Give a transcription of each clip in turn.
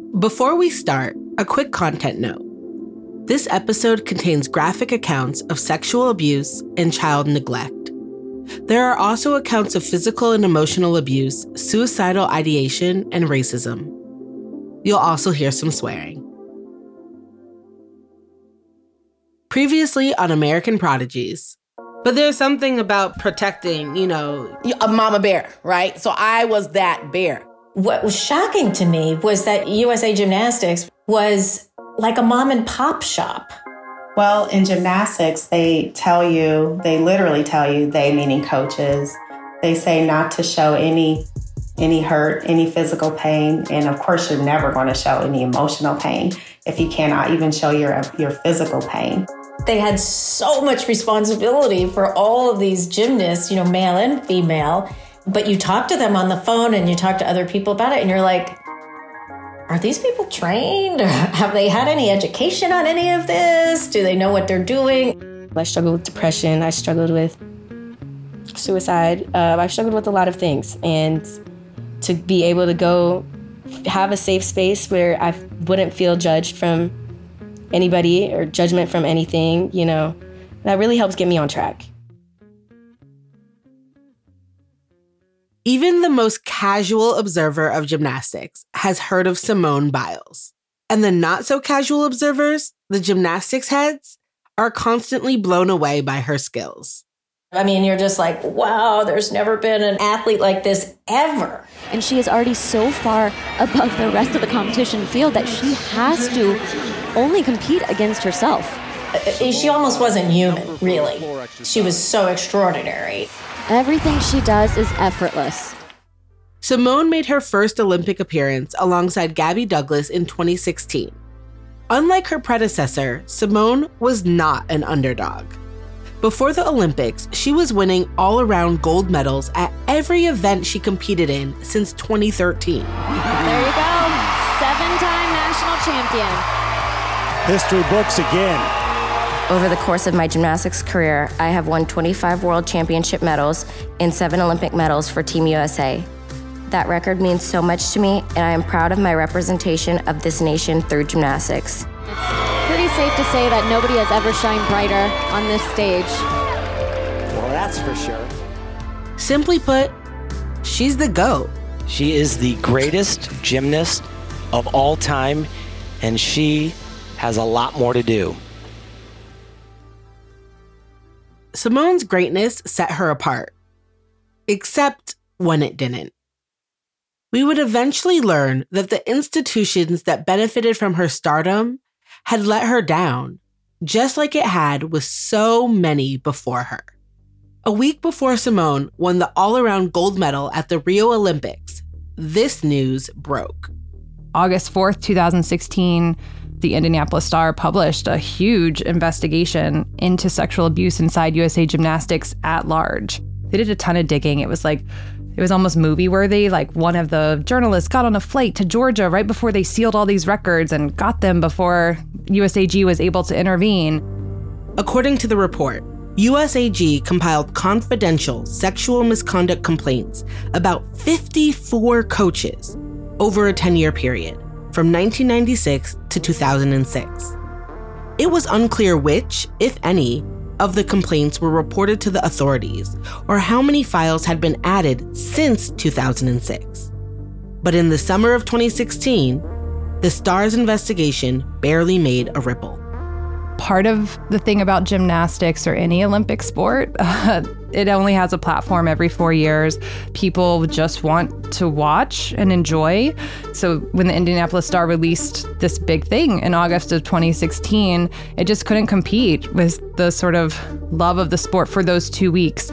Before we start, a quick content note. This episode contains graphic accounts of sexual abuse and child neglect. There are also accounts of physical and emotional abuse, suicidal ideation, and racism. You'll also hear some swearing. Previously on American Prodigies. But there's something about protecting, a mama bear, right? So I was that bear. What was shocking to me was that USA Gymnastics was like a mom and pop shop. Well, in gymnastics, they literally tell you, they meaning coaches, they say not to show any hurt, any physical pain. And of course, you're never going to show any emotional pain if you cannot even show your physical pain. They had so much responsibility for all of these gymnasts, male and female. But you talk to them on the phone and you talk to other people about it and you're like, are these people trained? Or have they had any education on any of this? Do they know what they're doing? I struggled with depression. I struggled with suicide. I struggled with a lot of things. And to be able to go have a safe space where I wouldn't feel judged from anybody or judgment from anything, that really helps get me on track. Even the most casual observer of gymnastics has heard of Simone Biles. And the not-so-casual observers, the gymnastics heads, are constantly blown away by her skills. I mean, you're just like, wow, there's never been an athlete like this ever. And she is already so far above the rest of the competition field that she has to only compete against herself. She almost wasn't human, really. She was so extraordinary. Everything she does is effortless. Simone made her first Olympic appearance alongside Gabby Douglas in 2016. Unlike her predecessor, Simone was not an underdog. Before the Olympics, she was winning all-around gold medals at every event she competed in since 2013. There you go, 7-time national champion. History books again. Over the course of my gymnastics career, I have won 25 World Championship medals and 7 Olympic medals for Team USA. That record means so much to me, and I am proud of my representation of this nation through gymnastics. It's pretty safe to say that nobody has ever shined brighter on this stage. Well, that's for sure. Simply put, she's the GOAT. She is the greatest gymnast of all time, and she has a lot more to do. Simone's greatness set her apart, except when it didn't. We would eventually learn that the institutions that benefited from her stardom had let her down, just like it had with so many before her. A week before Simone won the all-around gold medal at the Rio Olympics, this news broke. August 4th, 2016, the Indianapolis Star published a huge investigation into sexual abuse inside USA Gymnastics at large. They did a ton of digging. It was almost movie worthy. Like, one of the journalists got on a flight to Georgia right before they sealed all these records and got them before USAG was able to intervene. According to the report, USAG compiled confidential sexual misconduct complaints about 54 coaches over a 10-year period, from 1996 to 2006. It was unclear which, if any, of the complaints were reported to the authorities or how many files had been added since 2006. But in the summer of 2016, the Star's investigation barely made a ripple. Part of the thing about gymnastics or any Olympic sport, it only has a platform every 4 years. People just want to watch and enjoy. So when the Indianapolis Star released this big thing in August of 2016, it just couldn't compete with the sort of love of the sport for those 2 weeks.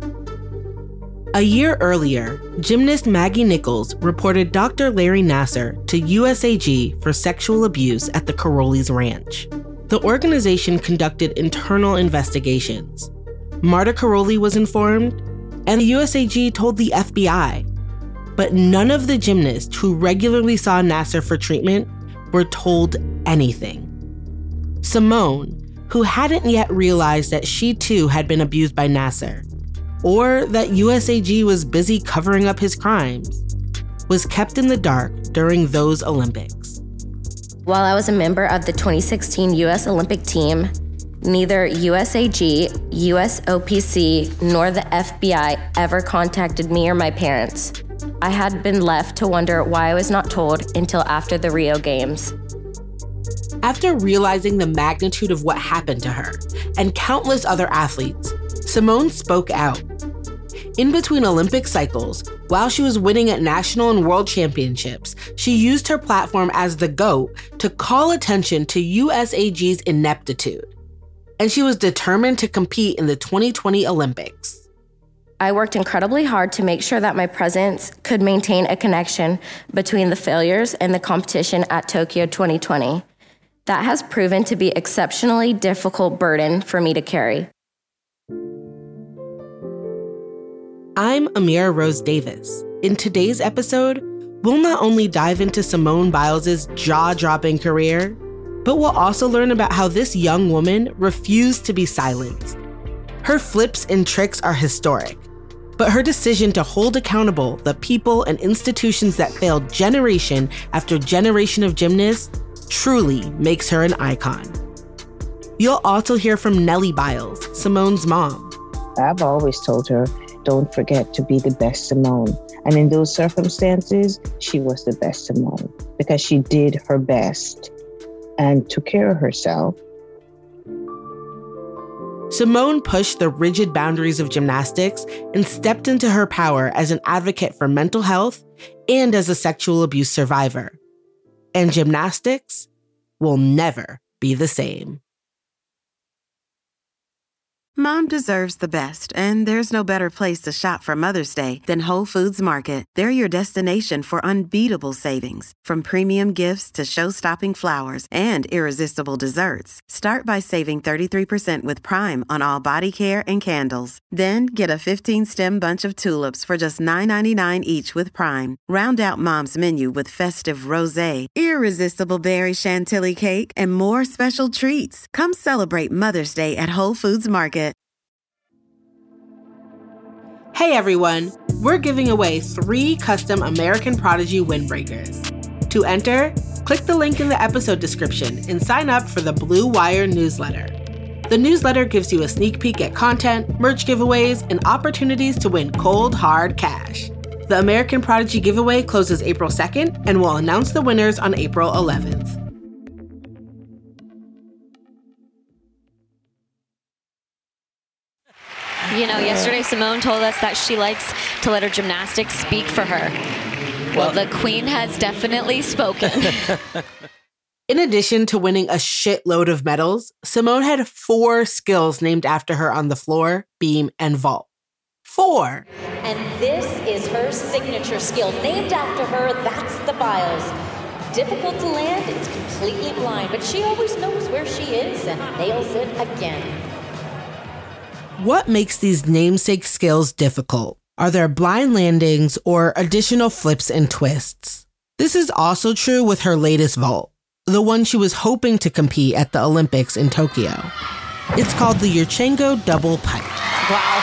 A year earlier, gymnast Maggie Nichols reported Dr. Larry Nassar to USAG for sexual abuse at the Caroli's Ranch. The organization conducted internal investigations. Marta Karolyi was informed, and the USAG told the FBI. But none of the gymnasts who regularly saw Nassar for treatment were told anything. Simone, who hadn't yet realized that she too had been abused by Nassar, or that USAG was busy covering up his crimes, was kept in the dark during those Olympics. While I was a member of the 2016 U.S. Olympic team, neither USAG, USOPC, nor the FBI ever contacted me or my parents. I had been left to wonder why I was not told until after the Rio Games. After realizing the magnitude of what happened to her and countless other athletes, Simone spoke out. In between Olympic cycles, while she was winning at national and world championships, she used her platform as the GOAT to call attention to USAG's ineptitude. And she was determined to compete in the 2020 Olympics. I worked incredibly hard to make sure that my presence could maintain a connection between the failures and the competition at Tokyo 2020. That has proven to be an exceptionally difficult burden for me to carry. I'm Amira Rose Davis. In today's episode, we'll not only dive into Simone Biles' jaw-dropping career, but we'll also learn about how this young woman refused to be silenced. Her flips and tricks are historic, but her decision to hold accountable the people and institutions that failed generation after generation of gymnasts truly makes her an icon. You'll also hear from Nellie Biles, Simone's mom. I've always told her, don't forget to be the best Simone. And in those circumstances, she was the best Simone because she did her best and took care of herself. Simone pushed the rigid boundaries of gymnastics and stepped into her power as an advocate for mental health and as a sexual abuse survivor. And gymnastics will never be the same. Mom deserves the best, and there's no better place to shop for Mother's Day than Whole Foods Market. They're your destination for unbeatable savings, from premium gifts to show-stopping flowers and irresistible desserts. Start by saving 33% with Prime on all body care and candles. Then get a 15-stem bunch of tulips for just $9.99 each with Prime. Round out Mom's menu with festive rosé, irresistible berry chantilly cake, and more special treats. Come celebrate Mother's Day at Whole Foods Market. Hey everyone, we're giving away 3 custom American Prodigy windbreakers. To enter, click the link in the episode description and sign up for the Blue Wire newsletter. The newsletter gives you a sneak peek at content, merch giveaways, and opportunities to win cold, hard cash. The American Prodigy giveaway closes April 2nd, and we'll announce the winners on April 11th. You know, yesterday Simone told us that she likes to let her gymnastics speak for her. Well, the queen has definitely spoken. In addition to winning a shitload of medals, Simone had 4 skills named after her on the floor, beam, and vault. 4! And this is her signature skill, named after her. That's the Biles. Difficult to land, it's completely blind, but she always knows where she is and nails it again. What makes these namesake skills difficult? Are there blind landings or additional flips and twists? This is also true with her latest vault, the one she was hoping to compete at the Olympics in Tokyo. It's called the Yurchenko Double Pipe. Wow.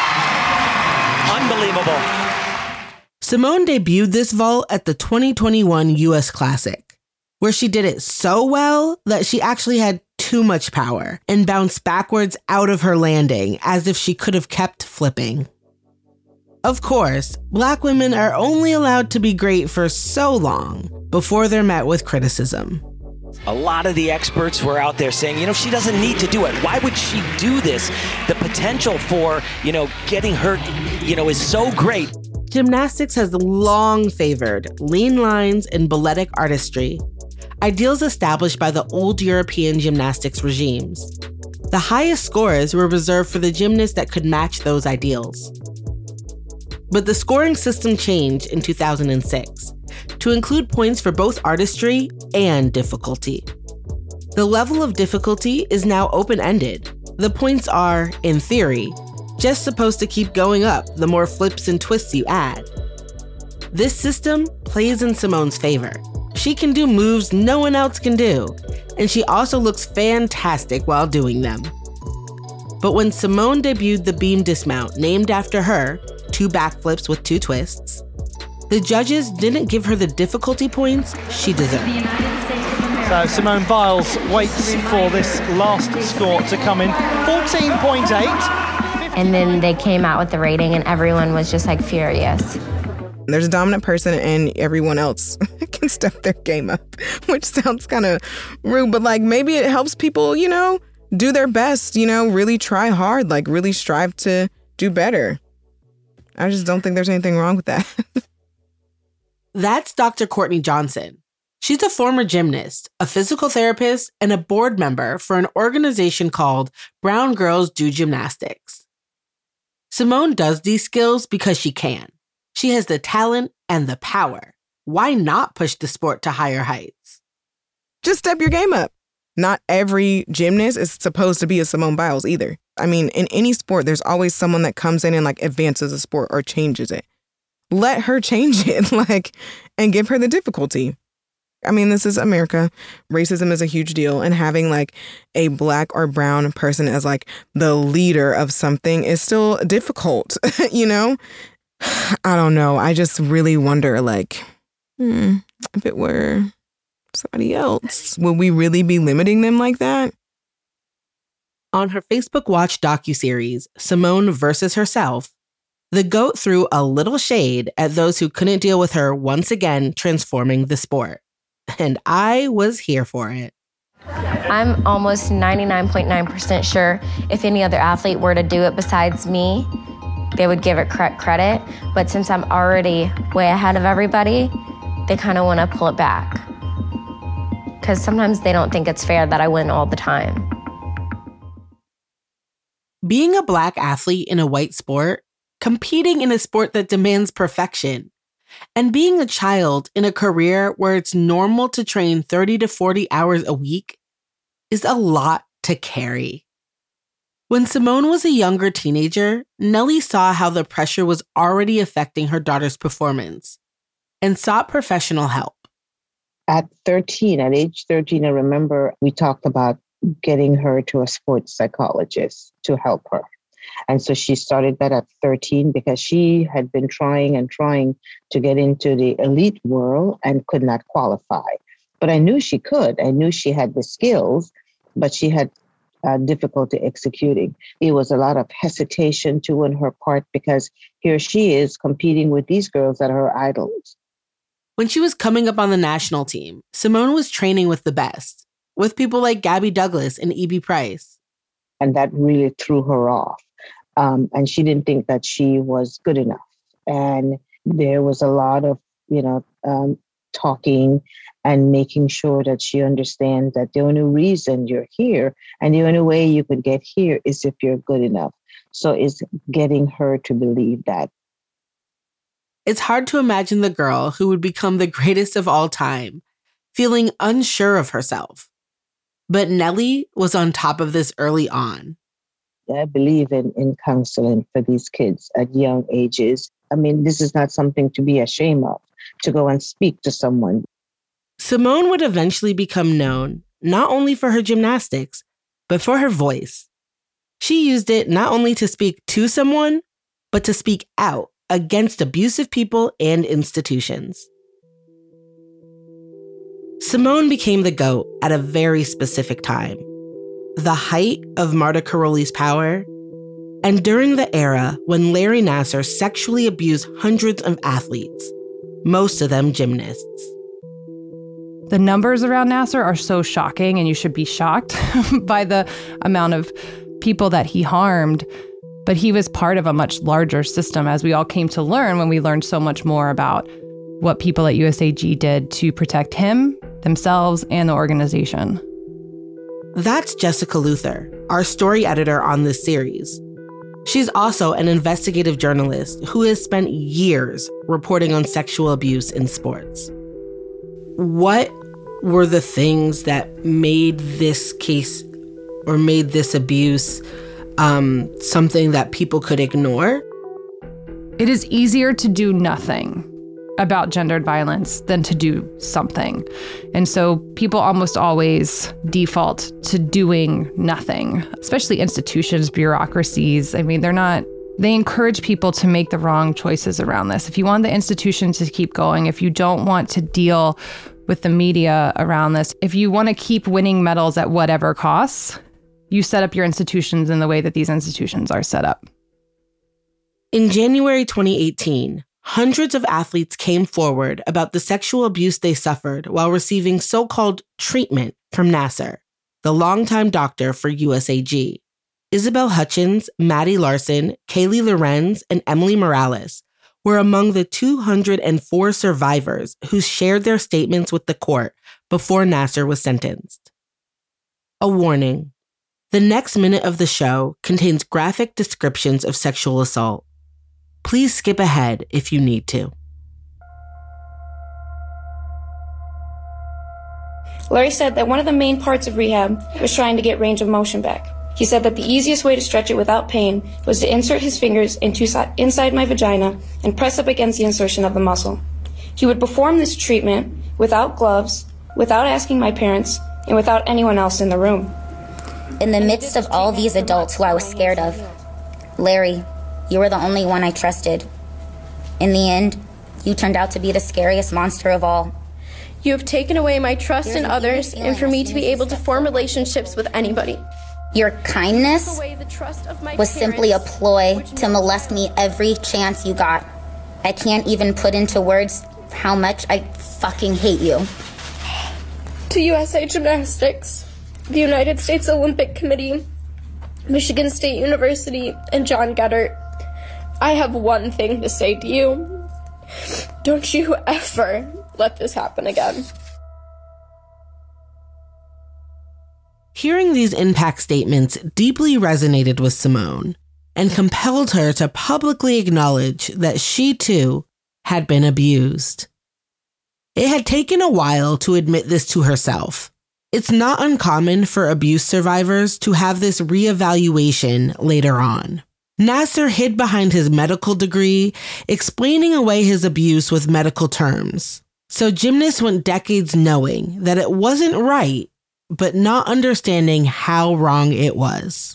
Unbelievable. Simone debuted this vault at the 2021 US Classic, where she did it so well that she actually had too much power and bounced backwards out of her landing as if she could have kept flipping. Of course, Black women are only allowed to be great for so long before they're met with criticism. A lot of the experts were out there saying, she doesn't need to do it. Why would she do this? The potential for, getting hurt, is so great. Gymnastics has long favored lean lines and balletic artistry, ideals established by the old European gymnastics regimes. The highest scores were reserved for the gymnasts that could match those ideals. But the scoring system changed in 2006 to include points for both artistry and difficulty. The level of difficulty is now open-ended. The points are, in theory, just supposed to keep going up the more flips and twists you add. This system plays in Simone's favor. She can do moves no one else can do, and she also looks fantastic while doing them. But when Simone debuted the beam dismount named after her, 2 backflips with 2 twists, the judges didn't give her the difficulty points she deserved. So Simone Biles waits for this last score to come in. 14.8. And then they came out with the rating and everyone was just like furious. There's a dominant person and everyone else can step their game up, which sounds kind of rude, but like maybe it helps people, you know, do their best, you know, really try hard, like really strive to do better. I just don't think there's anything wrong with that. That's Dr. Courtney Johnson. She's a former gymnast, a physical therapist, and a board member for an organization called Brown Girls Do Gymnastics. Simone does these skills because she can. She has the talent and the power. Why not push the sport to higher heights? Just step your game up. Not every gymnast is supposed to be a Simone Biles either. I mean, in any sport, there's always someone that comes in and like advances a sport or changes it. Let her change it, and give her the difficulty. I mean, this is America. Racism is a huge deal. And having like a Black or brown person as like the leader of something is still difficult, you know? I don't know. I just really wonder, like, if it were somebody else, would we really be limiting them like that? On her Facebook Watch docuseries, Simone versus Herself, the GOAT threw a little shade at those who couldn't deal with her once again transforming the sport. And I was here for it. I'm almost 99.9% sure if any other athlete were to do it besides me, they would give it credit. But since I'm already way ahead of everybody, they kind of want to pull it back. Because sometimes they don't think it's fair that I win all the time. Being a Black athlete in a white sport, competing in a sport that demands perfection, and being a child in a career where it's normal to train 30 to 40 hours a week is a lot to carry. When Simone was a younger teenager, Nellie saw how the pressure was already affecting her daughter's performance and sought professional help. At age 13, I remember we talked about getting her to a sports psychologist to help her. And so she started that at 13 because she had been trying to get into the elite world and could not qualify. But I knew she could. I knew she had the skills, but she had difficulty executing. It was a lot of hesitation too on her part because here she is competing with these girls that are her idols. When she was coming up on the national team, Simone was training with the best, with people like Gabby Douglas and E.B. Price. And that really threw her off. And she didn't think that she was good enough. And there was a lot of, talking and making sure that she understands that the only reason you're here and the only way you could get here is if you're good enough. So it's getting her to believe that. It's hard to imagine the girl who would become the greatest of all time, feeling unsure of herself. But Nellie was on top of this early on. I believe in counseling for these kids at young ages. I mean, this is not something to be ashamed of, to go and speak to someone. Simone would eventually become known not only for her gymnastics, but for her voice. She used it not only to speak to someone, but to speak out against abusive people and institutions. Simone became the GOAT at a very specific time, the height of Marta Karolyi's power, and during the era when Larry Nassar sexually abused hundreds of athletes, most of them gymnasts. The numbers around Nassar are so shocking, and you should be shocked by the amount of people that he harmed. But he was part of a much larger system, as we all came to learn when we learned so much more about what people at USAG did to protect him, themselves, and the organization. That's Jessica Luther, our story editor on this series. She's also an investigative journalist who has spent years reporting on sexual abuse in sports. What were the things that made this case or made this abuse something that people could ignore? It is easier to do nothing about gendered violence than to do something. And so people almost always default to doing nothing, especially institutions, bureaucracies. I mean, they encourage people to make the wrong choices around this. If you want the institution to keep going, if you don't want to deal with the media around this. If you want to keep winning medals at whatever costs, you set up your institutions in the way that these institutions are set up. In January 2018, hundreds of athletes came forward about the sexual abuse they suffered while receiving so-called treatment from Nassar, the longtime doctor for USAG. Isabel Hutchins, Maddie Larson, Kaylee Lorenz, and Emily Morales were among the 204 survivors who shared their statements with the court before Nassar was sentenced. A warning. The next minute of the show contains graphic descriptions of sexual assault. Please skip ahead if you need to. Larry said that one of the main parts of rehab was trying to get range of motion back. He said that the easiest way to stretch it without pain was to insert his fingers inside my vagina and press up against the insertion of the muscle. He would perform this treatment without gloves, without asking my parents, and without anyone else in the room. In the midst of all these adults who I was scared of, Larry, you were the only one I trusted. In the end, you turned out to be the scariest monster of all. You have taken away my trust in others and for me to be able to form relationships with anybody. Your kindness was simply a ploy to molest me every chance you got. I can't even put into words how much I fucking hate you. To USA Gymnastics, the United States Olympic Committee, Michigan State University, and John Goddard, I have one thing to say to you. Don't you ever let this happen again. Hearing these impact statements deeply resonated with Simone and compelled her to publicly acknowledge that she too had been abused. It had taken a while to admit this to herself. It's not uncommon for abuse survivors to have this reevaluation later on. Nassar hid behind his medical degree, explaining away his abuse with medical terms. So gymnasts went decades knowing that it wasn't right, but not understanding how wrong it was.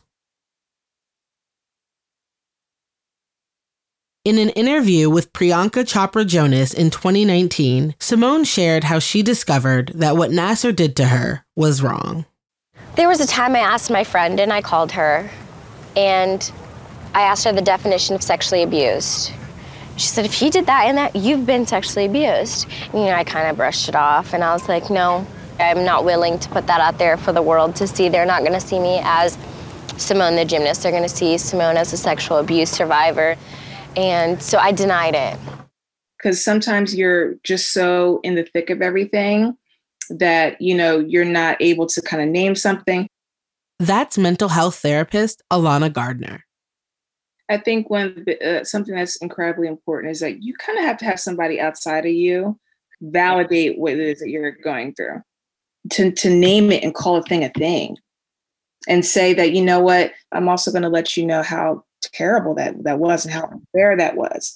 In an interview with Priyanka Chopra Jonas in 2019, Simone shared how she discovered that what Nassar did to her was wrong. There was a time I asked my friend, and I called her, and I asked her the definition of sexually abused. She said, if he did that and that, you've been sexually abused. And, I kind of brushed it off, and I was like, no, I'm not willing to put that out there for the world to see. They're not going to see me as Simone the gymnast. They're going to see Simone as a sexual abuse survivor. And so I denied it. Because sometimes you're just so in the thick of everything that, you're not able to kind of name something. That's mental health therapist Alana Gardner. I think something that's incredibly important is that you kind of have to have somebody outside of you validate what it is that you're going through. To name it and call a thing and say that, you know what, I'm also going to let you know how terrible that was and how unfair that was.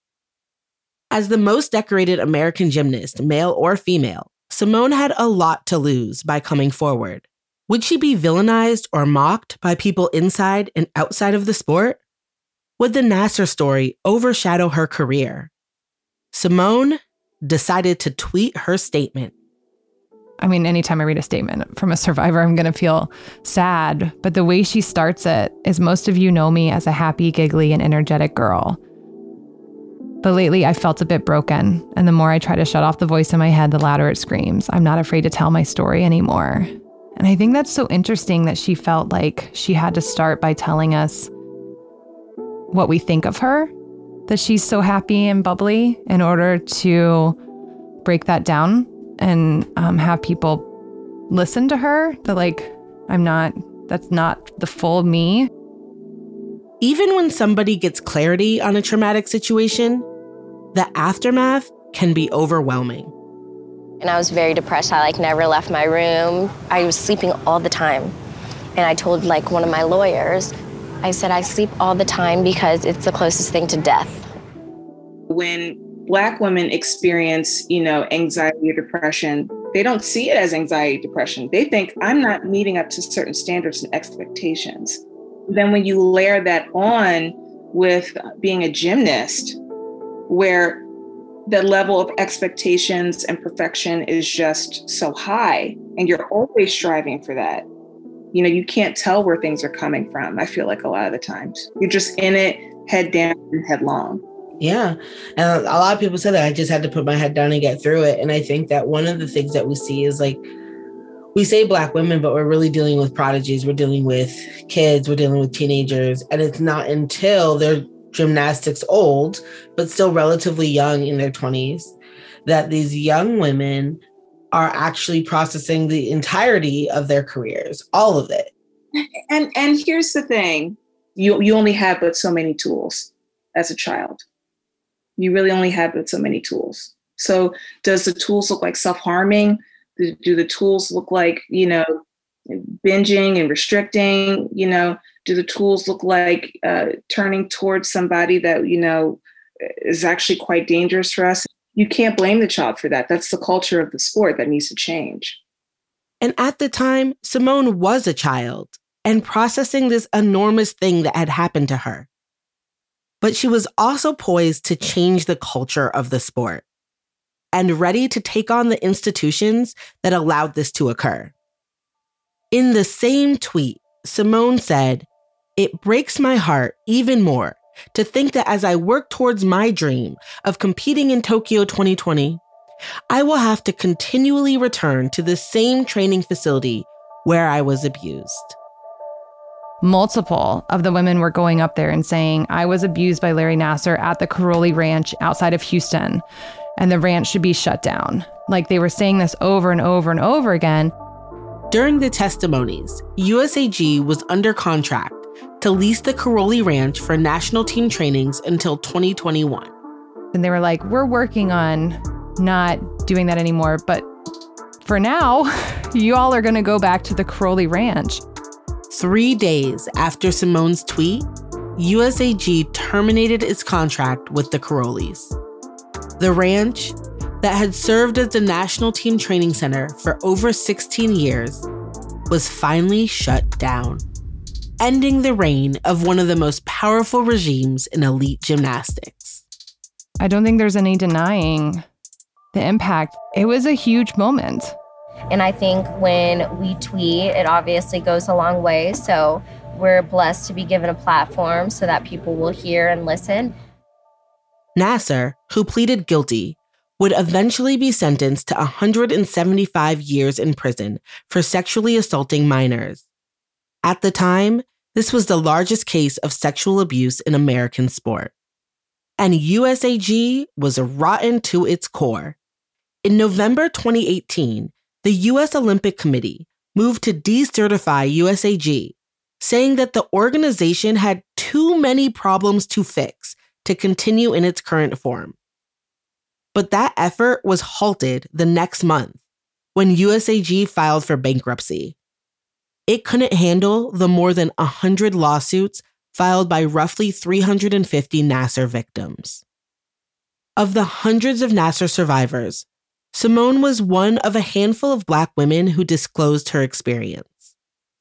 As the most decorated American gymnast, male or female, Simone had a lot to lose by coming forward. Would she be villainized or mocked by people inside and outside of the sport? Would the Nassar story overshadow her career? Simone decided to tweet her statement. I mean, anytime I read a statement from a survivor, I'm going to feel sad. But the way she starts it is, most of you know me as a happy, giggly, and energetic girl. But lately, I felt a bit broken. And the more I try to shut off the voice in my head, the louder it screams. I'm not afraid to tell my story anymore. And I think that's so interesting that she felt like she had to start by telling us what we think of her, that she's so happy and bubbly, in order to break that down and have people listen to her, that that's not the full me. Even when somebody gets clarity on a traumatic situation, the aftermath can be overwhelming. And I was very depressed. I never left my room. I was sleeping all the time. And I told one of my lawyers, I said, I sleep all the time because it's the closest thing to death. When Black women experience, anxiety or depression, they don't see it as anxiety, depression. They think, I'm not meeting up to certain standards and expectations. Then when you layer that on with being a gymnast, where the level of expectations and perfection is just so high, and you're always striving for that. You know, you can't tell where things are coming from. I feel like a lot of the times you're just in it, head down and headlong. Yeah. And a lot of people say that I just had to put my head down and get through it. And I think that one of the things that we see is like, we say Black women, but we're really dealing with prodigies. We're dealing with kids. We're dealing with teenagers. And it's not until they're gymnastics old, but still relatively young in their 20s, that these young women are actually processing the entirety of their careers, all of it. And here's the thing, you only have but so many tools as a child. You really only have but so many tools. So does the tools look like self-harming? Do the tools look like, you know, binging and restricting? You know, do the tools look like turning towards somebody that, you know, is actually quite dangerous for us? You can't blame the child for that. That's the culture of the sport that needs to change. And at the time, Simone was a child and processing this enormous thing that had happened to her. But she was also poised to change the culture of the sport and ready to take on the institutions that allowed this to occur. In the same tweet, Simone said, "It breaks my heart even more to think that as I work towards my dream of competing in Tokyo 2020, I will have to continually return to the same training facility where I was abused." Multiple of the women were going up there and saying, "I was abused by Larry Nassar at the Karolyi Ranch outside of Houston, and the ranch should be shut down." Like, they were saying this over and over and over again. During the testimonies, USAG was under contract to lease the Karolyi Ranch for national team trainings until 2021. And they were like, "We're working on not doing that anymore, but for now, you all are going to go back to the Karolyi Ranch." 3 days after Simone's tweet, USAG terminated its contract with the Karolyis. The ranch, that had served as the national team training center for over 16 years, was finally shut down, ending the reign of one of the most powerful regimes in elite gymnastics. I don't think there's any denying the impact. It was a huge moment. And I think when we tweet, it obviously goes a long way. So we're blessed to be given a platform so that people will hear and listen. Nassar, who pleaded guilty, would eventually be sentenced to 175 years in prison for sexually assaulting minors. At the time, this was the largest case of sexual abuse in American sport. And USAG was rotten to its core. In November 2018, the U.S. Olympic Committee moved to decertify USAG, saying that the organization had too many problems to fix to continue in its current form. But that effort was halted the next month when USAG filed for bankruptcy. It couldn't handle the more than 100 lawsuits filed by roughly 350 Nassar victims. Of the hundreds of Nassar survivors, Simone was one of a handful of Black women who disclosed her experience.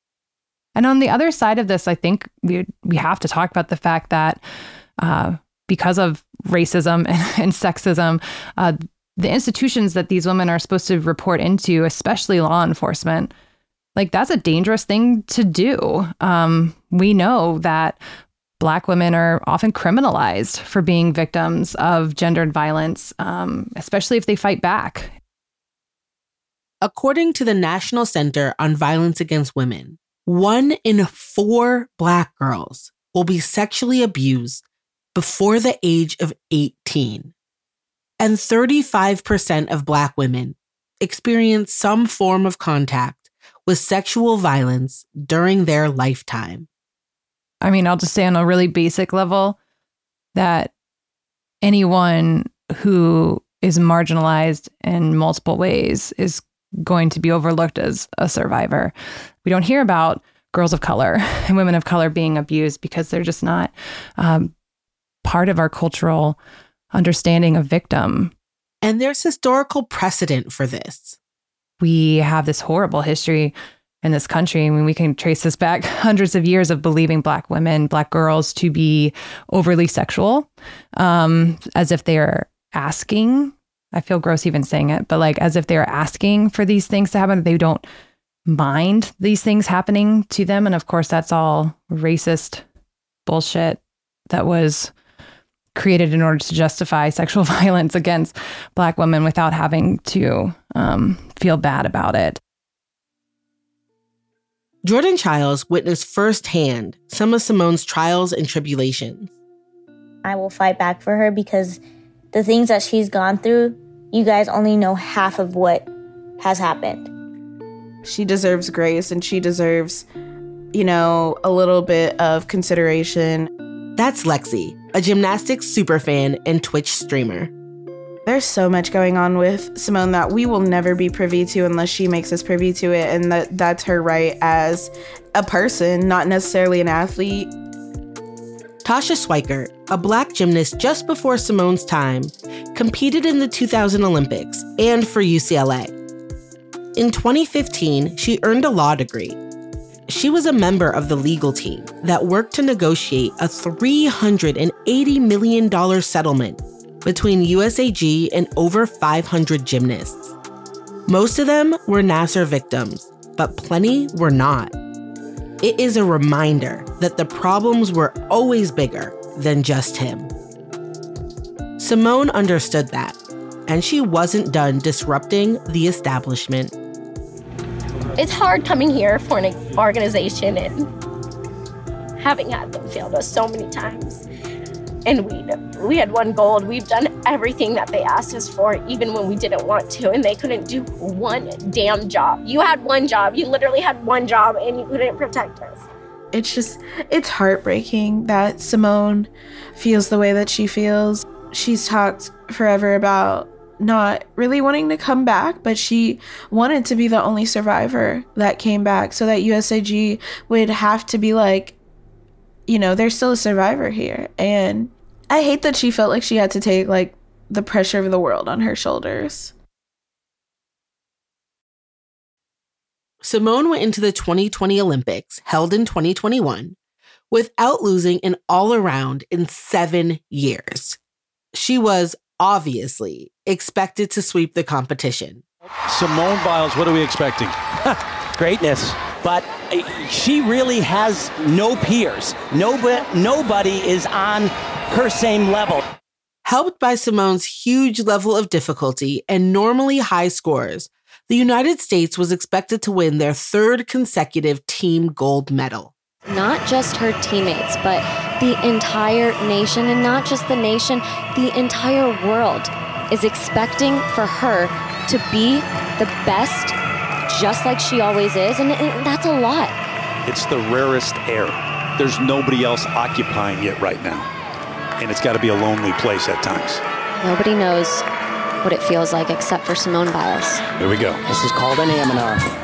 And on the other side of this, I think we have to talk about the fact that because of racism and sexism, the institutions that these women are supposed to report into, especially law enforcement, like, that's a dangerous thing to do. We know that Black women are often criminalized for being victims of gendered violence, especially if they fight back. According to the National Center on Violence Against Women, 1 in 4 Black girls will be sexually abused before the age of 18. And 35% of Black women experience some form of contact with sexual violence during their lifetime. I mean, I'll just say on a really basic level that anyone who is marginalized in multiple ways is going to be overlooked as a survivor. We don't hear about girls of color and women of color being abused because they're just not part of our cultural understanding of victim. And there's historical precedent for this. We have this horrible history in this country. I mean, we can trace this back hundreds of years of believing Black women, Black girls to be overly sexual, as if they are asking. I feel gross even saying it, but like as if they're asking for these things to happen. They don't mind these things happening to them. And of course, that's all racist bullshit that was created in order to justify sexual violence against Black women without having to feel bad about it. Jordan Chiles witnessed firsthand some of Simone's trials and tribulations. I will fight back for her because the things that she's gone through, you guys only know half of what has happened. She deserves grace and she deserves, a little bit of consideration. That's Lexi, a gymnastics superfan and Twitch streamer. There's so much going on with Simone that we will never be privy to unless she makes us privy to it, and that's her right as a person, not necessarily an athlete. Tasha Schweikert, a Black gymnast just before Simone's time, competed in the 2000 Olympics and for UCLA. In 2015, she earned a law degree. She was a member of the legal team that worked to negotiate a $380 million settlement between USAG and over 500 gymnasts. Most of them were Nassar victims, but plenty were not. It is a reminder that the problems were always bigger than just him. Simone understood that, and she wasn't done disrupting the establishment. It's hard coming here for an organization and having had them failed us so many times. And we had won gold. We've done everything that they asked us for, even when we didn't want to, and they couldn't do one damn job. You had one job. You literally had one job, and you couldn't protect us. It's heartbreaking that Simone feels the way that she feels. She's talked forever about not really wanting to come back, but she wanted to be the only survivor that came back so that USAG would have to be like, there's still a survivor here. And I hate that she felt like she had to take like the pressure of the world on her shoulders. Simone went into the 2020 Olympics, held in 2021, without losing an all-around in 7 years. She was obviously expected to sweep the competition. Simone Biles, what are we expecting? Greatness. But she really has no peers. Nobody is on her same level. Helped by Simone's huge level of difficulty and normally high scores, the United States was expected to win their third consecutive team gold medal. Not just her teammates, but the entire nation, and not just the nation, the entire world is expecting for her to be the best, just like she always is, and that's a lot. It's the rarest air. There's nobody else occupying it right now, and it's got to be a lonely place at times. Nobody knows what it feels like except for Simone Biles. Here we go. This is called an Amanar.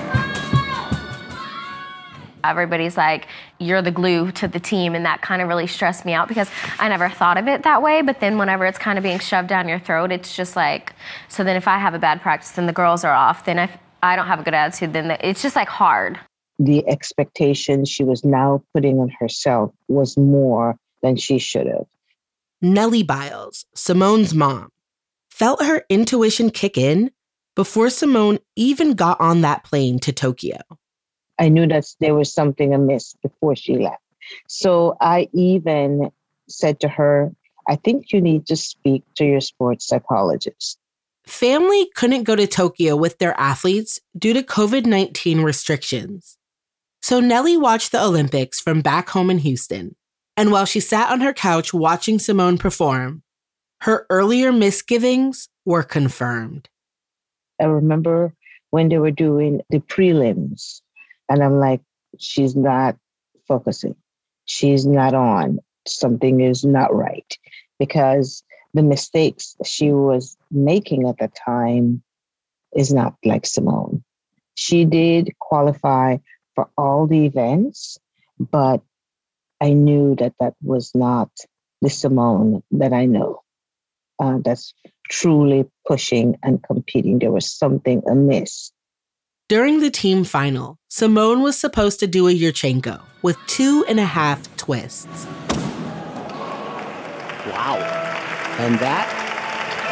Everybody's like, you're the glue to the team, and that kind of really stressed me out because I never thought of it that way. But then whenever it's kind of being shoved down your throat, it's just like, so then if I have a bad practice, then the girls are off. Then if I don't have a good attitude, then it's just like hard. The expectation she was now putting on herself was more than she should have. Nellie Biles, Simone's mom, felt her intuition kick in before Simone even got on that plane to Tokyo. I knew that there was something amiss before she left. So I even said to her, I think you need to speak to your sports psychologist. Family couldn't go to Tokyo with their athletes due to COVID-19 restrictions. So Nellie watched the Olympics from back home in Houston. And while she sat on her couch watching Simone perform, her earlier misgivings were confirmed. I remember when they were doing the prelims, and I'm like, she's not focusing. She's not on. Something is not right. Because the mistakes she was making at the time is not like Simone. She did qualify for all the events, but I knew that that was not the Simone that I know. That's truly pushing and competing. There was something amiss. During the team final, Simone was supposed to do a Yurchenko with 2.5 twists. Wow. And that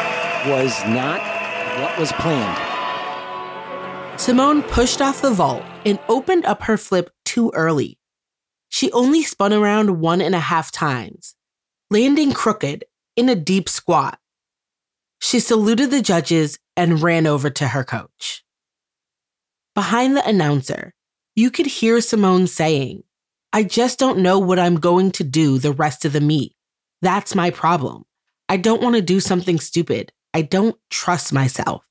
was not what was planned. Simone pushed off the vault and opened up her flip too early. She only spun around 1.5 times, landing crooked in a deep squat. She saluted the judges and ran over to her coach. Behind the announcer, you could hear Simone saying, "I just don't know what I'm going to do the rest of the meet. That's my problem. I don't want to do something stupid. I don't trust myself."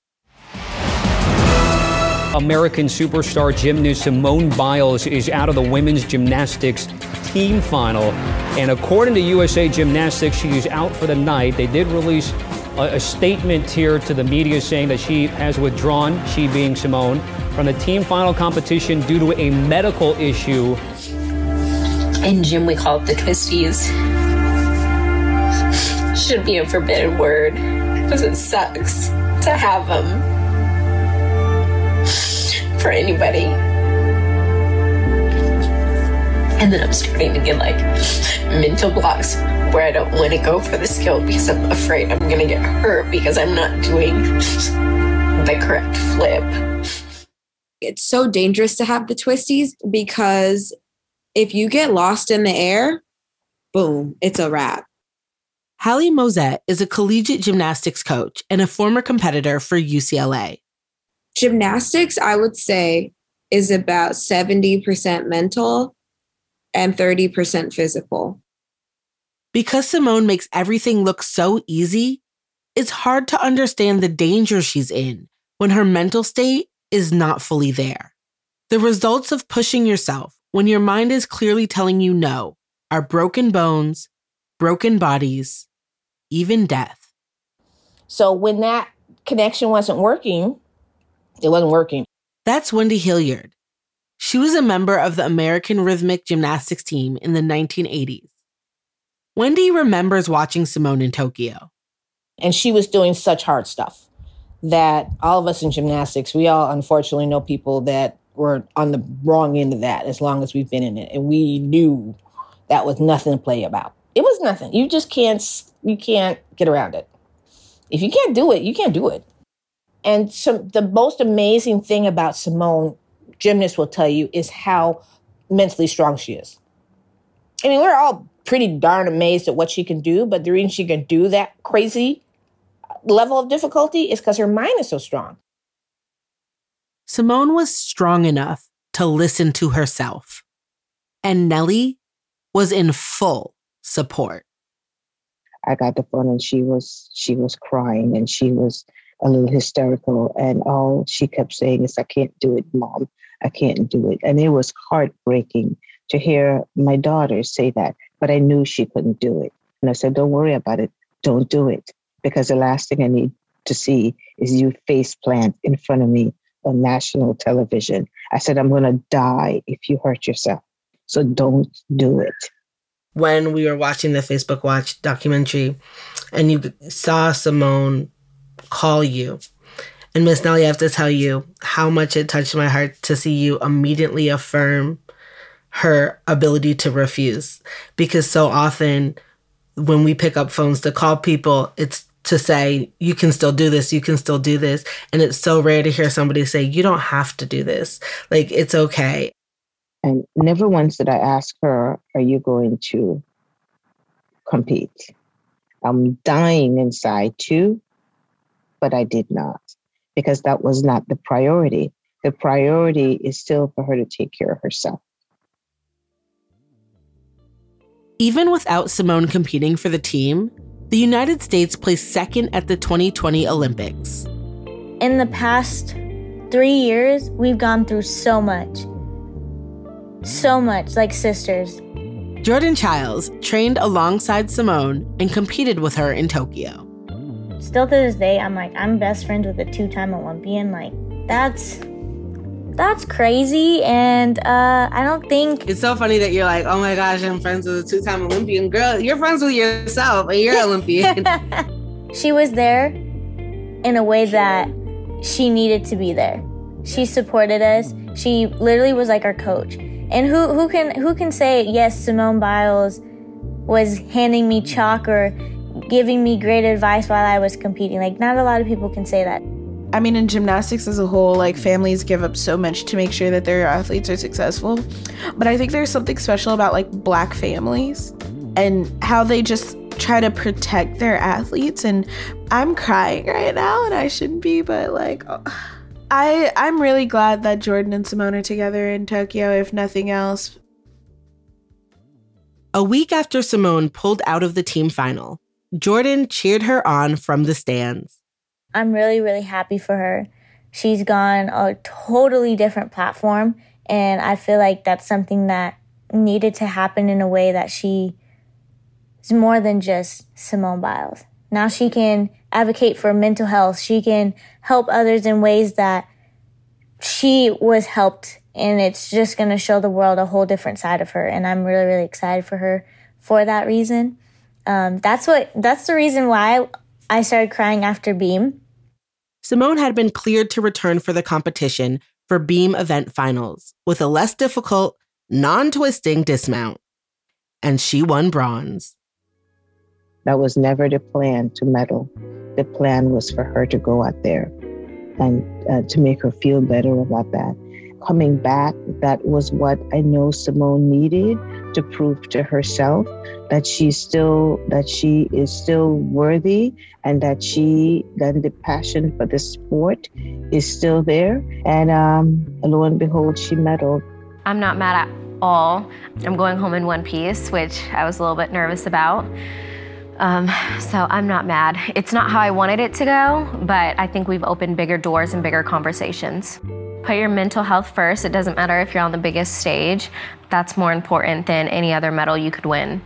American superstar gymnast Simone Biles is out of the women's gymnastics team final. And according to USA Gymnastics, she is out for the night. They did release a statement here to the media saying that she has withdrawn, she being Simone, from the team final competition due to a medical issue. In gym, we call it the twisties. Should be a forbidden word because it sucks to have them for anybody. And then I'm starting to get like mental blocks where I don't want to go for the skill because I'm afraid I'm going to get hurt because I'm not doing the correct flip. It's so dangerous to have the twisties because if you get lost in the air, boom, it's a wrap. Hallie Mozette is a collegiate gymnastics coach and a former competitor for UCLA. Gymnastics, I would say, is about 70% mental and 30% physical. Because Simone makes everything look so easy, it's hard to understand the danger she's in when her mental state is not fully there. The results of pushing yourself when your mind is clearly telling you no are broken bones, broken bodies, even death. So when that connection wasn't working, it wasn't working. That's Wendy Hilliard. She was a member of the American Rhythmic Gymnastics team in the 1980s. Wendy remembers watching Simone in Tokyo. And she was doing such hard stuff that all of us in gymnastics, we all unfortunately know people that were on the wrong end of that as long as we've been in it. And we knew that was nothing to play about. It was nothing. You just can't get around it. If you can't do it, you can't do it. And so the most amazing thing about Simone, gymnasts will tell you, is how mentally strong she is. I mean, we're all pretty darn amazed at what she can do, but the reason she can do that crazy level of difficulty is because her mind is so strong. Simone was strong enough to listen to herself. And Nellie was in full support. I got the phone and she was crying and she was a little hysterical. And all she kept saying is, "I can't do it, Mom. I can't do it." And it was heartbreaking to hear my daughter say that, but I knew she couldn't do it. And I said, "Don't worry about it. Don't do it. Because the last thing I need to see is you face plant in front of me on national television." I said, "I'm going to die if you hurt yourself. So don't do it." When we were watching the Facebook Watch documentary and you saw Simone call you, and Miss Nellie, I have to tell you how much it touched my heart to see you immediately affirm her ability to refuse. Because so often when we pick up phones to call people, it's to say, "You can still do this, you can still do this." And it's so rare to hear somebody say, "You don't have to do this. Like, it's okay." And never once did I ask her, "Are you going to compete?" I'm dying inside too, but I did not, because that was not the priority. The priority is still for her to take care of herself. Even without Simone competing for the team, the United States placed second at the 2020 Olympics. In the past 3 years, we've gone through so much, like sisters. Jordan Childs trained alongside Simone and competed with her in Tokyo. Still to this day, I'm best friends with a 2-time Olympian. Like, that's crazy. And I don't think... It's so funny that you're like, "Oh my gosh, I'm friends with a 2-time Olympian." Girl, you're friends with yourself and you're Olympian. She was there in a way that she needed to be there. She supported us. She literally was like our coach. And who can say, yes, Simone Biles was handing me chalk or giving me great advice while I was competing. Like, not a lot of people can say that. I mean, in gymnastics as a whole, like, families give up so much to make sure that their athletes are successful. But I think there's something special about, like, Black families and how they just try to protect their athletes. And I'm crying right now, and I shouldn't be, but, like, I'm really glad that Jordan and Simone are together in Tokyo, if nothing else. A week after Simone pulled out of the team final, Jordan cheered her on from the stands. I'm really, really happy for her. She's gone a totally different platform, and I feel like that's something that needed to happen in a way that she is more than just Simone Biles. Now she can advocate for mental health. She can help others in ways that she was helped, and it's just going to show the world a whole different side of her, and I'm really, really excited for her for that reason. That's the reason why I started crying after Beam. Simone had been cleared to return for the competition for Beam event finals with a less difficult, non-twisting dismount. And she won bronze. That was never the plan to medal. The plan was for her to go out there and to make her feel better about that. Coming back, that was what I know Simone needed to prove to herself that she is still worthy, and that the passion for the sport is still there. And lo and behold, she medaled. I'm not mad at all. I'm going home in one piece, which I was a little bit nervous about. So I'm not mad. It's not how I wanted it to go, but I think we've opened bigger doors and bigger conversations. Put your mental health first. It doesn't matter if you're on the biggest stage. That's more important than any other medal you could win.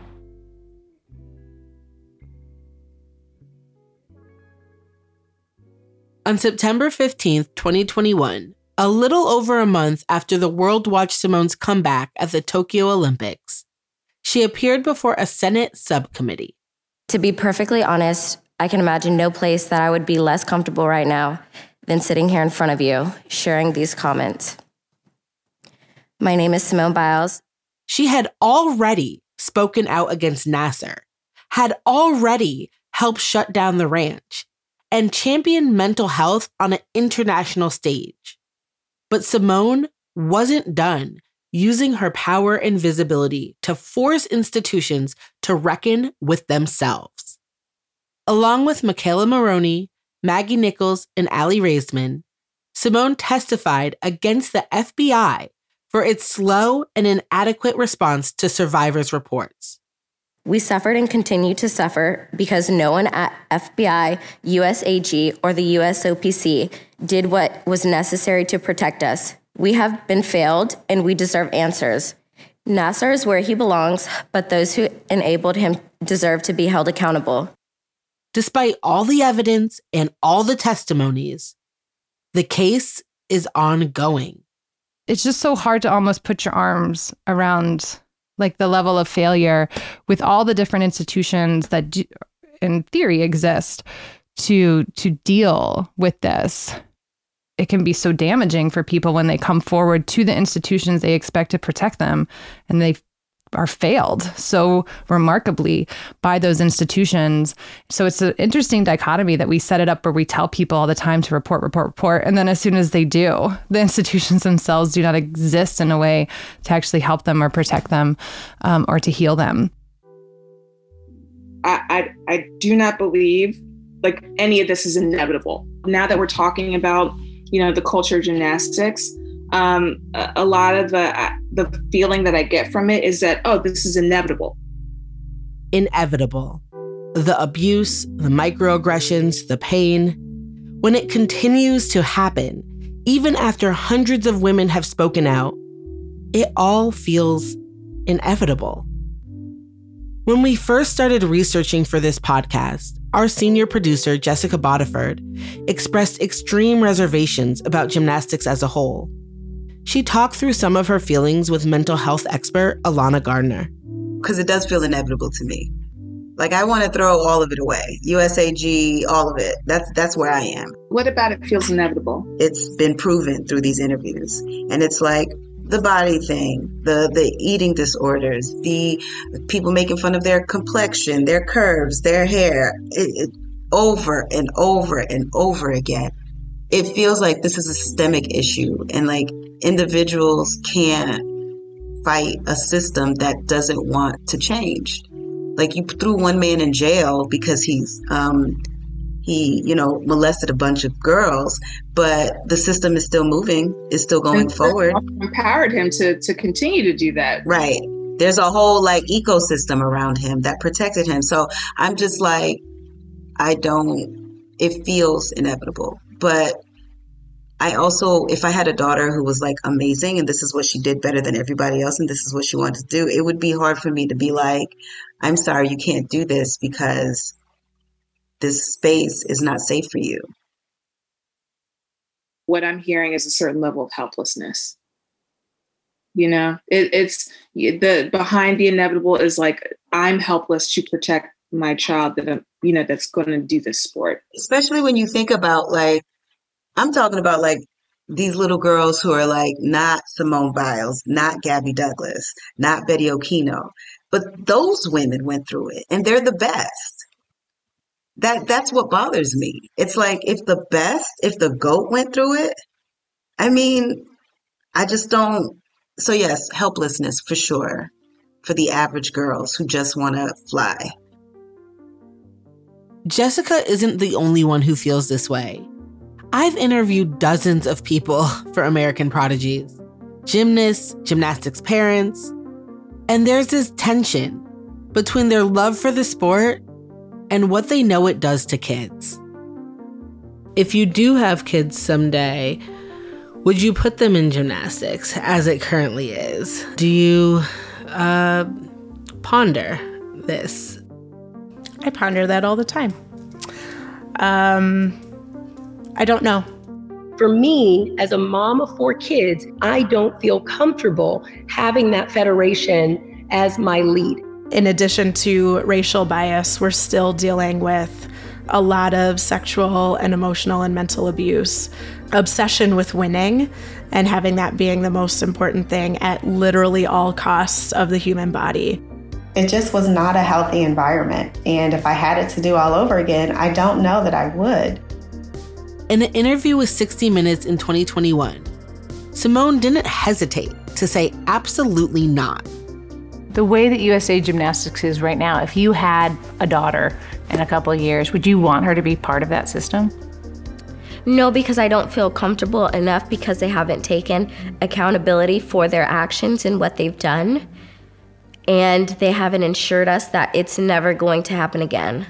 On September 15th, 2021, a little over a month after the world watched Simone's comeback at the Tokyo Olympics, she appeared before a Senate subcommittee. To be perfectly honest, I can imagine no place that I would be less comfortable right now than sitting here in front of you, sharing these comments. My name is Simone Biles. She had already spoken out against Nassar, had already helped shut down the ranch, and championed mental health on an international stage. But Simone wasn't done using her power and visibility to force institutions to reckon with themselves. Along with Michaela Maroney, Maggie Nichols, and Aly Raisman, Simone testified against the FBI for its slow and inadequate response to survivors' reports. We suffered and continue to suffer because no one at FBI, USAG, or the USOPC did what was necessary to protect us. We have been failed, and we deserve answers. Nassar is where he belongs, but those who enabled him deserve to be held accountable. Despite all the evidence and all the testimonies, the case is ongoing. It's just so hard to almost put your arms around like the level of failure with all the different institutions that in theory exist to deal with this. It can be so damaging for people when they come forward to the institutions they expect to protect them, and they are failed so remarkably by those institutions. So it's an interesting dichotomy that we set it up where we tell people all the time to report. And then as soon as they do, the institutions themselves do not exist in a way to actually help them or protect them or to heal them. I do not believe like any of this is inevitable. Now that we're talking about, the culture of gymnastics, a lot of the feeling that I get from it is that, this is inevitable. Inevitable. The abuse, the microaggressions, the pain. When it continues to happen, even after hundreds of women have spoken out, it all feels inevitable. When we first started researching for this podcast, our senior producer, Jessica Bodiford, expressed extreme reservations about gymnastics as a whole. She talked through some of her feelings with mental health expert Alana Gardner. Because it does feel inevitable to me. Like, I want to throw all of it away. USAG, all of it. That's where I am. What about it feels inevitable? It's been proven through these interviews. And it's like, the body thing, the eating disorders, the people making fun of their complexion, their curves, their hair, over and over and over again. It feels like this is a systemic issue, and like individuals can't fight a system that doesn't want to change. Like, you threw one man in jail because he molested a bunch of girls, but the system is still moving, is still going forward. Empowered him to continue to do that. Right. There's a whole like ecosystem around him that protected him. So I'm just like, it feels inevitable. But I also, if I had a daughter who was like amazing and this is what she did better than everybody else and this is what she wanted to do, it would be hard for me to be like, I'm sorry, you can't do this because this space is not safe for you. What I'm hearing is a certain level of helplessness. You know, it's the behind the inevitable is like, I'm helpless to protect my child that's going to do this sport. Especially when you think about like, I'm talking about like these little girls who are like not Simone Biles, not Gabby Douglas, not Betty Okino, but those women went through it and they're the best. That's what bothers me. It's like, if the GOAT went through it, I mean, I just don't. So yes, helplessness for sure for the average girls who just want to fly. Jessica isn't the only one who feels this way. I've interviewed dozens of people for American Prodigies, gymnasts, gymnastics parents, and there's this tension between their love for the sport and what they know it does to kids. If you do have kids someday, would you put them in gymnastics as it currently is? Do you ponder this? I ponder that all the time. I don't know. For me, as a mom of 4 kids, I don't feel comfortable having that federation as my lead. In addition to racial bias, we're still dealing with a lot of sexual and emotional and mental abuse, obsession with winning, and having that being the most important thing at literally all costs of the human body. It just was not a healthy environment. And if I had it to do all over again, I don't know that I would. In an interview with 60 Minutes in 2021, Simone didn't hesitate to say absolutely not. The way that USA Gymnastics is right now, if you had a daughter in a couple of years, would you want her to be part of that system? No, because I don't feel comfortable enough because they haven't taken accountability for their actions and what they've done. And they haven't ensured us that it's never going to happen again.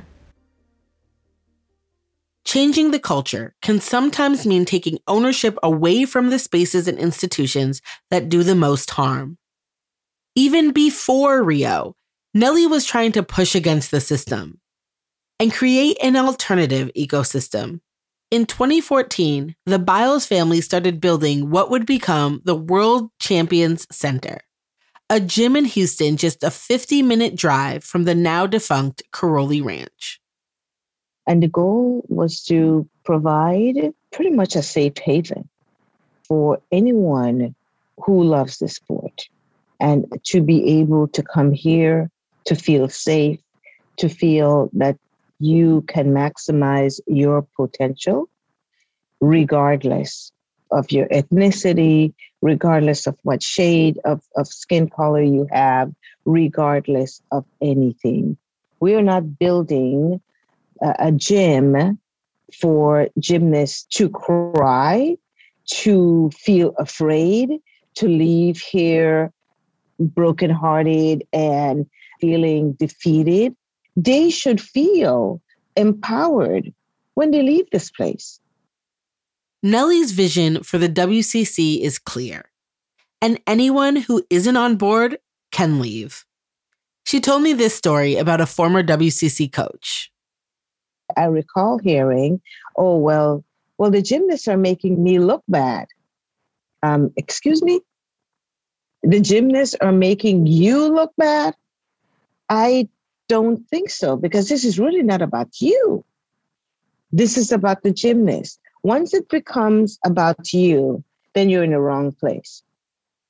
Changing the culture can sometimes mean taking ownership away from the spaces and institutions that do the most harm. Even before Rio, Nelly was trying to push against the system and create an alternative ecosystem. In 2014, the Biles family started building what would become the World Champions Center, a gym in Houston just a 50-minute drive from the now-defunct Karolyi Ranch. And the goal was to provide pretty much a safe haven for anyone who loves the sport, and to be able to come here, to feel safe, to feel that you can maximize your potential regardless of your ethnicity, regardless of what shade of skin color you have, regardless of anything. We are not building a gym for gymnasts to cry, to feel afraid, to leave here brokenhearted and feeling defeated. They should feel empowered when they leave this place. Nelly's vision for the WCC is clear, and anyone who isn't on board can leave. She told me this story about a former WCC coach. I recall hearing, oh, well, the gymnasts are making me look bad. Excuse me? The gymnasts are making you look bad? I don't think so, because this is really not about you. This is about the gymnast. Once it becomes about you, then you're in the wrong place.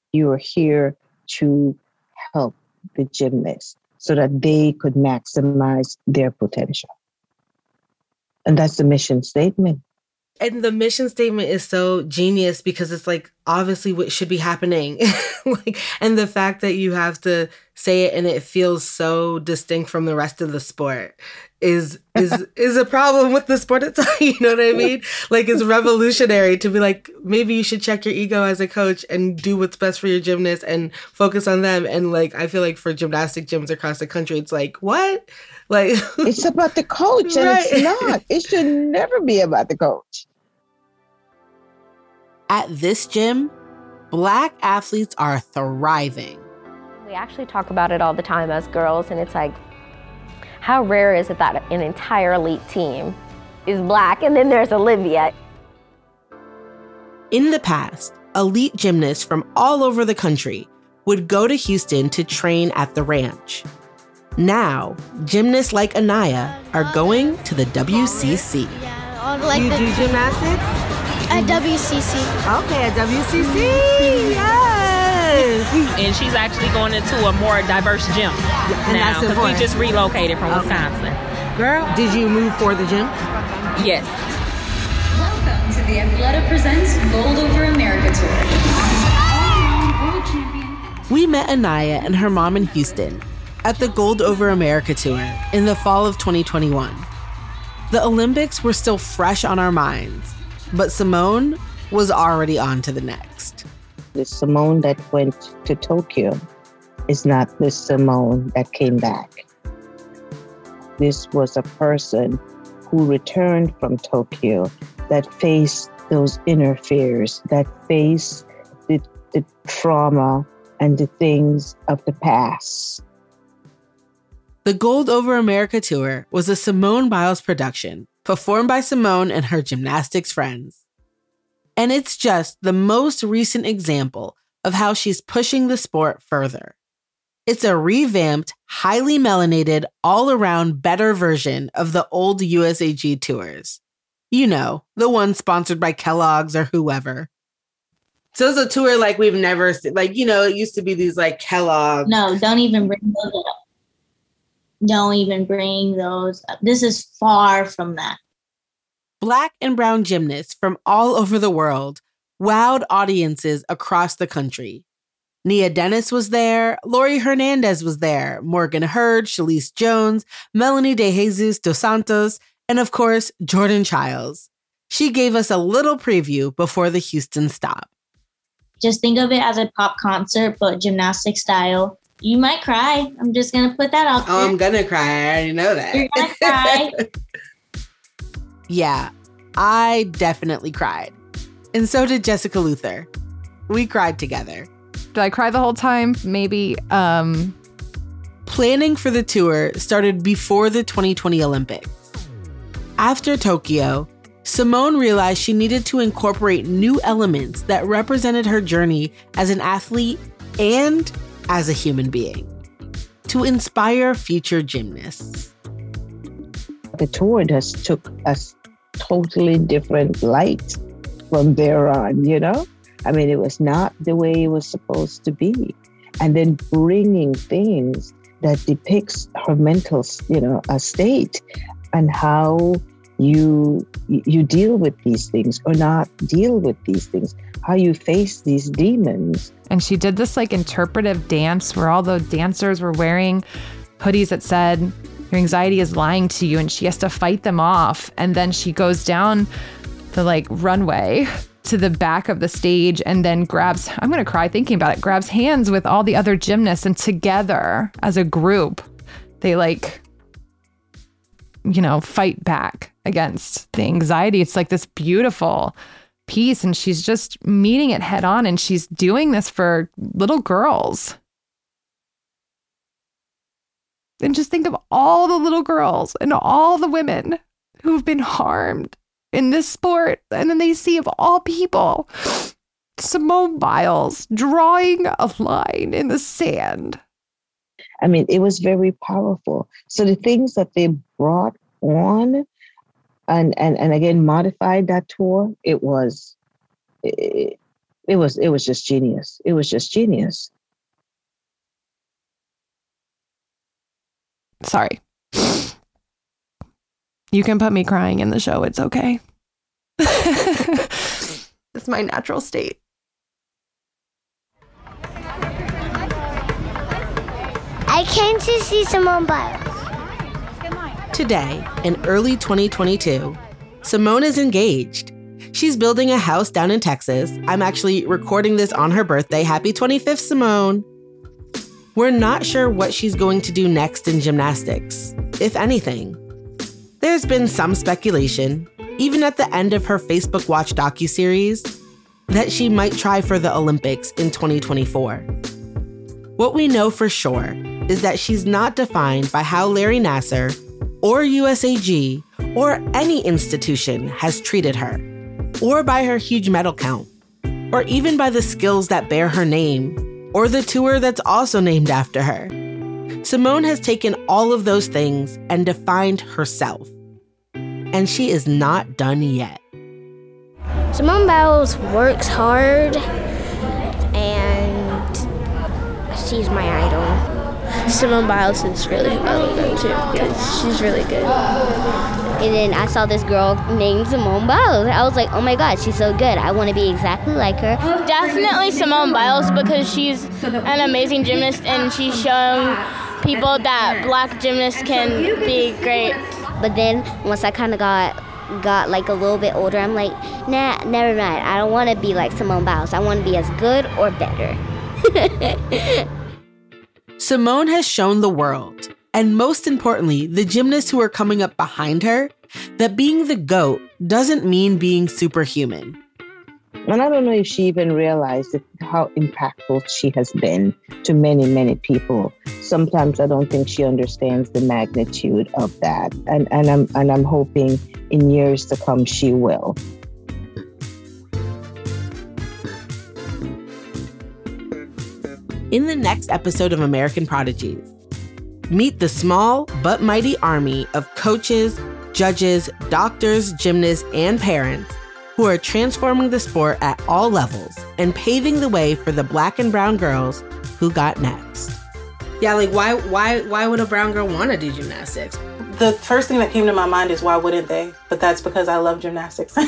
You are here to help the gymnasts so that they could maximize their potential. And that's the mission statement. And the mission statement is so genius because it's like obviously what should be happening. And the fact that you have to say it and it feels so distinct from the rest of the sport is a problem with the sport itself. You know what I mean? Like, it's revolutionary to be like, maybe you should check your ego as a coach and do what's best for your gymnasts and focus on them. And like, I feel like for gymnastic gyms across the country, it's like, what? Like, it's about the coach, and right. It's not. It should never be about the coach. At this gym, Black athletes are thriving. We actually talk about it all the time as girls, and it's like, how rare is it that an entire elite team is Black, and then there's Olivia? In the past, elite gymnasts from all over the country would go to Houston to train at the ranch. Now, gymnasts like Anaya are going to the WCC. Like you do gymnastics? At WCC. Okay, at WCC, yes! And she's actually going into a more diverse gym now because we just relocated from Wisconsin. Girl, did you move for the gym? Yes. Welcome to the Athleta Presents Gold Over America Tour. We met Anaya and her mom in Houston at the Gold Over America Tour in the fall of 2021. The Olympics were still fresh on our minds, but Simone was already on to the next. The Simone that went to Tokyo is not the Simone that came back. This was a person who returned from Tokyo that faced those inner fears, that faced the trauma and the things of the past. The Gold Over America Tour was a Simone Biles production, performed by Simone and her gymnastics friends. And it's just the most recent example of how she's pushing the sport further. It's a revamped, highly melanated, all-around better version of the old USAG tours. You know, the one sponsored by Kellogg's or whoever. So it's a tour like we've never seen. Like, you know, it used to be these like Kellogg's. No, don't even bring those up. Don't even bring those up. This is far from that. Black and brown gymnasts from all over the world wowed audiences across the country. Nia Dennis was there, Lori Hernandez was there, Morgan Hurd, Shalise Jones, Melanie De Jesus dos Santos, and of course, Jordan Childs. She gave us a little preview before the Houston stop. Just think of it as a pop concert, but gymnastic style. You might cry. I'm just going to put that out there. Oh, I'm going to cry. I already know that. You're going to cry. Yeah, I definitely cried. And so did Jessica Luther. We cried together. Did I cry the whole time? Maybe. Planning for the tour started before the 2020 Olympics. After Tokyo, Simone realized she needed to incorporate new elements that represented her journey as an athlete and as a human being to inspire future gymnasts. The tour just took a totally different light from there on, you know? I mean, it was not the way it was supposed to be. And then bringing things that depicts her mental, a state and how you deal with these things or not deal with these things, how you face these demons. And she did this like interpretive dance where all the dancers were wearing hoodies that said, your anxiety is lying to you, and she has to fight them off. And then she goes down the like runway to the back of the stage and then grabs, I'm going to cry thinking about it, grabs hands with all the other gymnasts, and together as a group, they fight back against the anxiety. It's like this beautiful piece, and she's just meeting it head on, and she's doing this for little girls. And just think of all the little girls and all the women who've been harmed in this sport. And then they see, of all people, Simone Biles drawing a line in the sand. I mean, it was very powerful. So the things that they brought on and again modified that tour, it was It was just genius. It was just genius. Sorry. You can put me crying in the show. It's okay. It's my natural state. I came to see Simone Biles. Today, in early 2022, Simone is engaged. She's building a house down in Texas. I'm actually recording this on her birthday. Happy 25th, Simone. We're not sure what she's going to do next in gymnastics, if anything. There's been some speculation, even at the end of her Facebook Watch docuseries, that she might try for the Olympics in 2024. What we know for sure is that she's not defined by how Larry Nassar or USAG or any institution has treated her, or by her huge medal count, or even by the skills that bear her name, or the tour that's also named after her. Simone has taken all of those things and defined herself. And she is not done yet. Simone Biles works hard, and she's my idol. Simone Biles is really who I look up to because she's really good. And then I saw this girl named Simone Biles. I was like, oh my God, she's so good. I want to be exactly like her. Definitely Simone Biles because she's an amazing gymnast and she's shown people that black gymnasts can be great. But then once I kind of got like a little bit older, I'm like, nah, never mind. I don't want to be like Simone Biles. I want to be as good or better. Simone has shown the world, and most importantly, the gymnasts who are coming up behind her, that being the GOAT doesn't mean being superhuman. And I don't know if she even realized how impactful she has been to many, many people. Sometimes I don't think she understands the magnitude of that. And I'm hoping in years to come she will. In the next episode of American Prodigies, meet the small but mighty army of coaches, judges, doctors, gymnasts, and parents who are transforming the sport at all levels and paving the way for the Black and brown girls who got next. Yeah, like why would a brown girl want to do gymnastics? The first thing that came to my mind is why wouldn't they? But that's because I love gymnastics.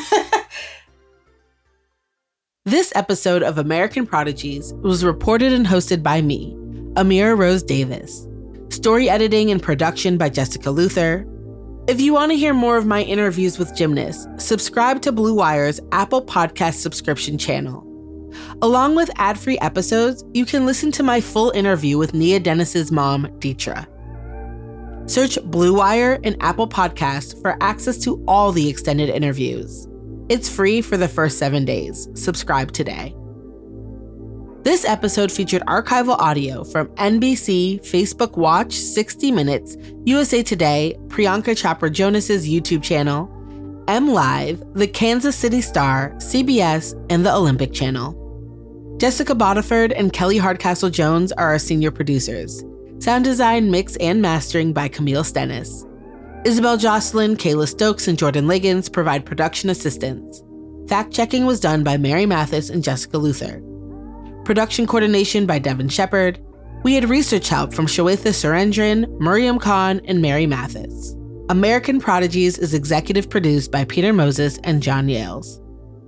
This episode of American Prodigies was reported and hosted by me, Amira Rose Davis. Story editing and production by Jessica Luther. If you want to hear more of my interviews with gymnasts, subscribe to Blue Wire's Apple Podcast subscription channel. Along with ad-free episodes, you can listen to my full interview with Nia Dennis's mom, Deetra. Search Blue Wire in Apple Podcasts for access to all the extended interviews. It's free for the first 7 days. Subscribe today. This episode featured archival audio from NBC, Facebook Watch, 60 Minutes, USA Today, Priyanka Chopra Jonas's YouTube channel, MLive, the Kansas City Star, CBS, and the Olympic Channel. Jessica Bodiford and Kelly Hardcastle Jones are our senior producers. Sound design, mix, and mastering by Camille Stennis. Isabel Jocelyn, Kayla Stokes, and Jordan Liggins provide production assistance. Fact-checking was done by Mary Mathis and Jessica Luther. Production coordination by Devin Shepard. We had research help from Shweta Surendran, Miriam Khan, and Mary Mathis. American Prodigies is executive produced by Peter Moses and John Yales.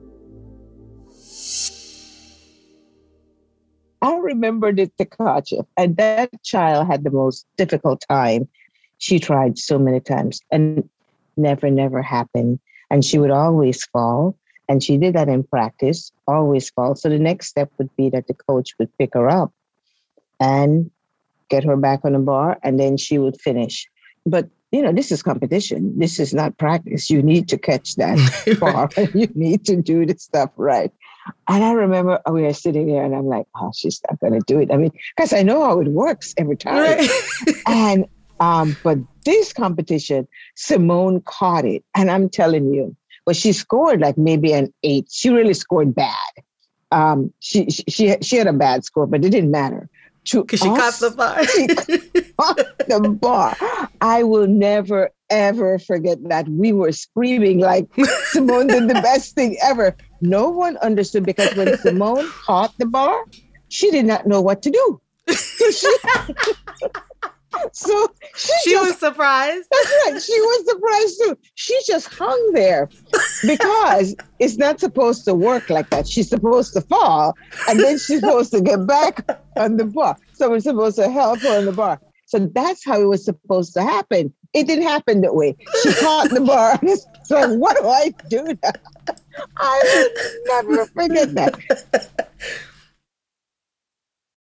I remember the Takacha, and that child had the most difficult time. She tried so many times and never happened. And she would always fall. And she did that in practice, always fall. So the next step would be that the coach would pick her up and get her back on the bar, and then she would finish. But, this is competition. This is not practice. You need to catch that bar. You need to do the stuff right. And I remember we were sitting there and I'm like, oh, she's not going to do it. I mean, because I know how it works every time. Right. And but this competition, Simone caught it. And I'm telling you, but she scored like maybe an 8. She really scored bad. She had a bad score, but it didn't matter. Because she caught the bar. She caught the bar. I will never, ever forget that. We were screaming like Simone did the best thing ever. No one understood because when Simone caught the bar, she did not know what to do. So she was surprised. That's right. She was surprised too. She just hung there because it's not supposed to work like that. She's supposed to fall and then she's supposed to get back on the bar. Someone's supposed to help her on the bar. So that's how it was supposed to happen. It didn't happen that way. She caught the bar. So what do I do now? I will never forget that.